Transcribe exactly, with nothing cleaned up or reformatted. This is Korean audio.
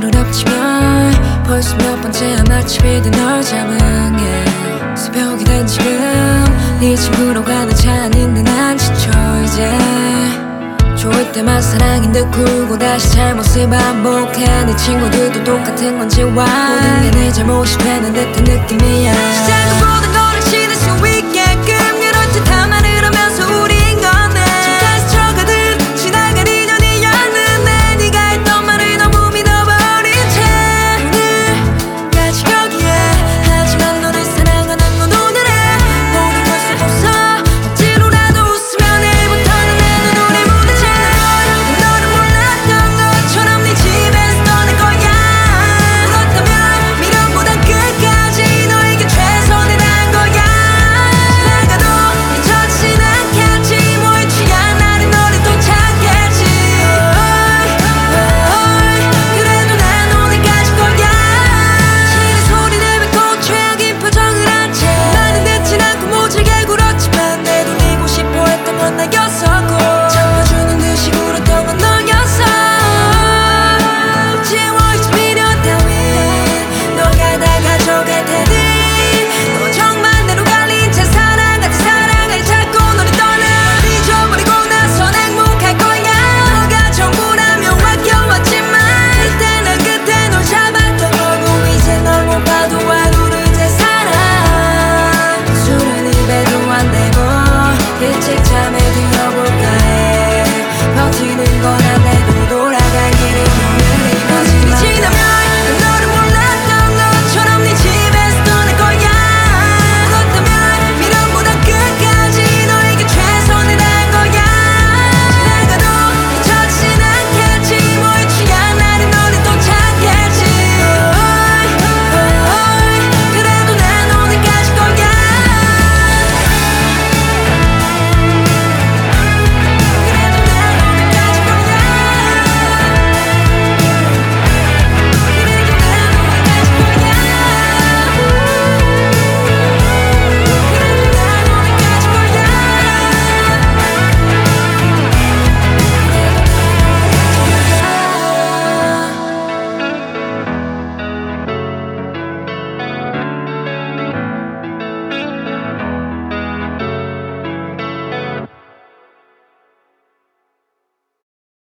하루를 엎치면 벌써 몇 번째야 마침이든 널 잡은 게 새벽이 된 지금 네 친구로 가는 차 아닌데 난 지쳐 이제 좋을 때만 사랑인 듯 굴고 다시 잘못을 반복해 네 친구들도 똑같은 건지 why 모든 게 내 잘못이 되는 듯한 느낌이야 시작은 모든